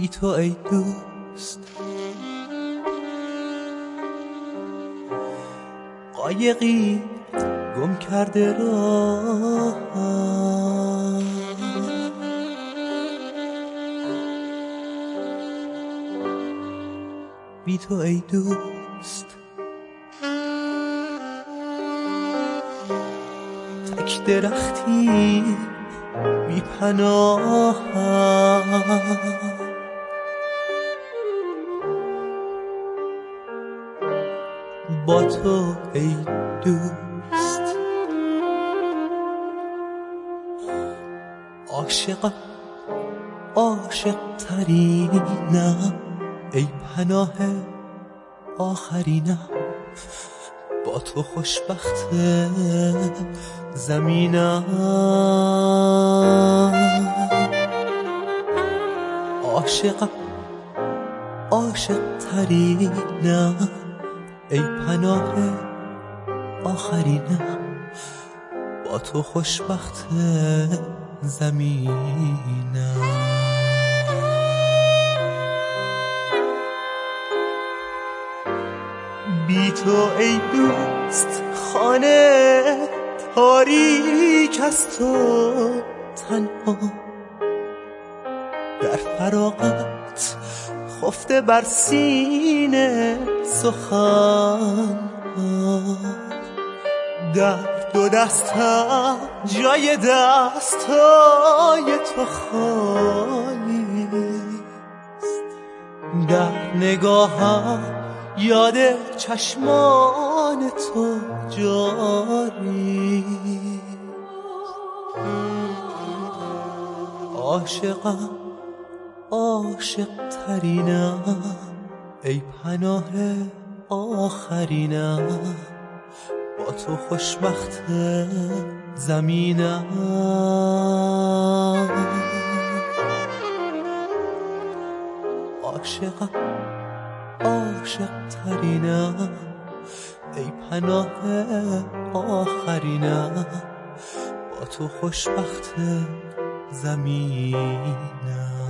بی تو ای دوست. قایقی گم کرده راه، بی تو ای دوست. تک درختی بی پناه، با تو ای دوست. عاشقم، عاشق ترینم، ای پناه آخرینم. با تو خوشبخت زمینم. عاشقم، عاشق ترینم، ای پناه آخرینم. با تو خوشبخت زمینم. بی تو ای دوست خانه تاریک است و تنها، در فراغت خفته بر سینه سخن. در دو دستم جای دستای تو خالی است، در نگاهم یاد چشمان تو جاری. عاشقم، عاشق ترینم، ای پناه آخرینم. با تو خوشبخت زمینم. عاشقم، عاشق ترینم، ای پناه آخرینم. با تو خوشبخت زمینم.